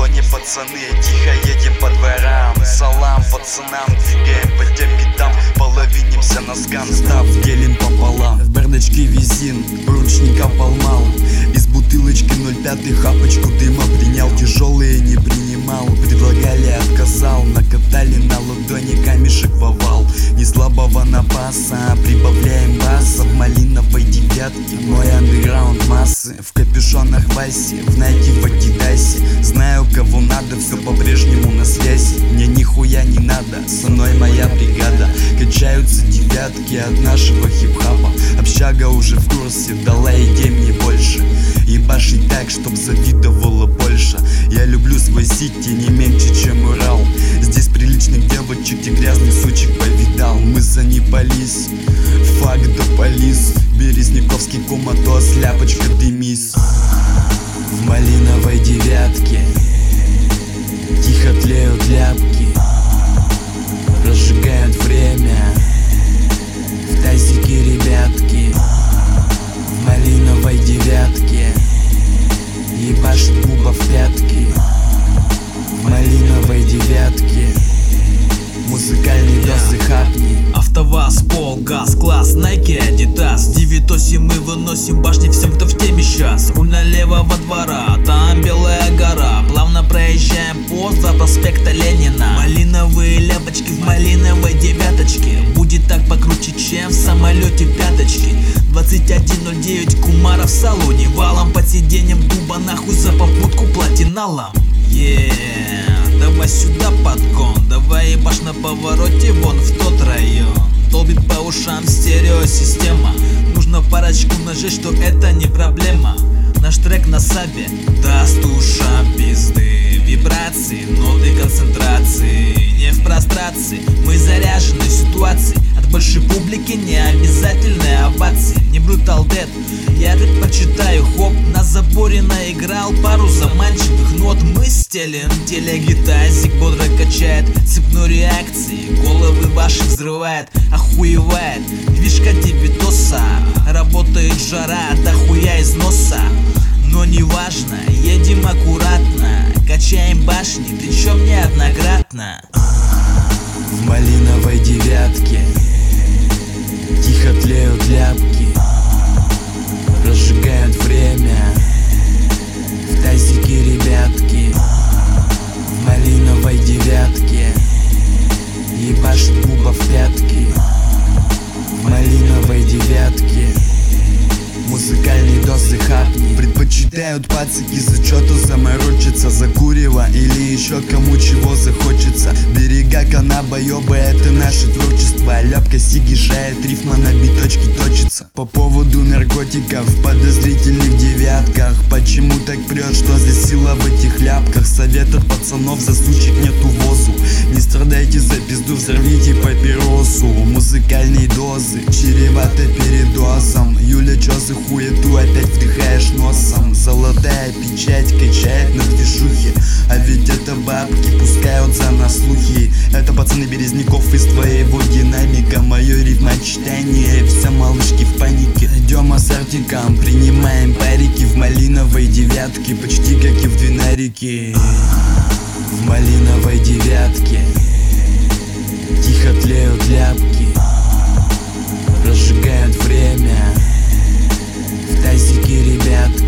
зоне, пацаны, тихо едем по дворам. Салам пацанам, двигаем по тем битам, половинимся на сканстав, делим пополам. В бардачке визин, ручника полмал, из бутылочки 0,5 хапочку дыма принял. Тяжелые не принимал, предлагали, отказал. Накатали на ладони камешек в овал. Не слабого напаса, прибавляем баса. В малиновой девятке мой андеграунд массы. В капюшонах Васи, в Найке, в Адидасе. Знаю, кого надо, все по-прежнему на связи. Мне нихуя не надо, со мной моя бригада. Качаются девятки от нашего хип-хапа. Общага уже в курсе, дала идей мне больше. Ебашить так, чтоб завидовала Польша. Я люблю свой сити не меньше, чем Урал. Здесь приличных девочек и грязных сучек повидал. Мы за не полис, факт да полис. Березняковский коматоз, ляпочка дымись. В малиновой девятке тихо тлеют ляпки, разжигают время в тазике ребятки. В малиновой девятке ебашит губа в пятки. В малиновой девятке музыкальный досы хапни. АвтоВАЗ, Пол, Газ, Класс, Найки, Адидас. 9-8 мы выносим башни всем, кто в теме сейчас. Руль налево во двора, там Белая гора. Плавно проезжаем пост за проспекта Ленина. Малиновые ляпочки в малиновой девяточке. Будет так покруче, чем в самолете пяточки. 21:09, Кумара в салоне. Валом под сиденьем дуба, нахуй за попутку платиналом. Давай сюда подгон, давай ебашь на повороте вон в тот район. Долбит по ушам стереосистема. Нужно парочку ножей, что это не проблема. Наш трек на сабе даст ушам пизды. Вибрации, ноты концентрации, не в прострации. Мы заряжены ситуацией. От большой публики не обязательны овации. Не Brutal Dead, я предпочитаю хоп. На заборе наиграл пару заманчивых нот. Мы стелим телегитазик, бодро качает цепной реакции. Головы ваши взрывает, охуевает движка Девитоса. Работает жара, дохуя из носа. Но не важно, едем аккуратно, качаем башни, причем неоднократно. В малиновой девятке тихо тлеют ляпки, разжигают время в тазике ребятки. В малиновой девятке ебашит губа в пятки. В малиновой девятке музыкальный досы хапни. Предпочитают пацики зачету заморочиться, за курево или еще кому чего захочется. Берега Канаба, ёба, это наше творчество. Ляпка сиги шает, рифма на биточке точится. По поводу наркотиков в подозрительных девятках. Почему так прет, что за сила в этих ляпках? Совет от пацанов, за сучек нету возу. Не страдайте за пизду, взорвите папиросу. Музыкальные дозы чреваты передозом. Юля, чё за хуету опять вдыхаешь носом? Золотая печать качает на движухе. А ведь это бабки пускают за нас слухи. Это пацаны Березняков из твоего динамика. Мое рифмочтение, все малышки в панике. Идем с артиком, принимаем парики. В малиновой девятке, почти как и в Двинарике. В малиновой девятке тихо тлеют ляпки, разжигают время в тазике ребят.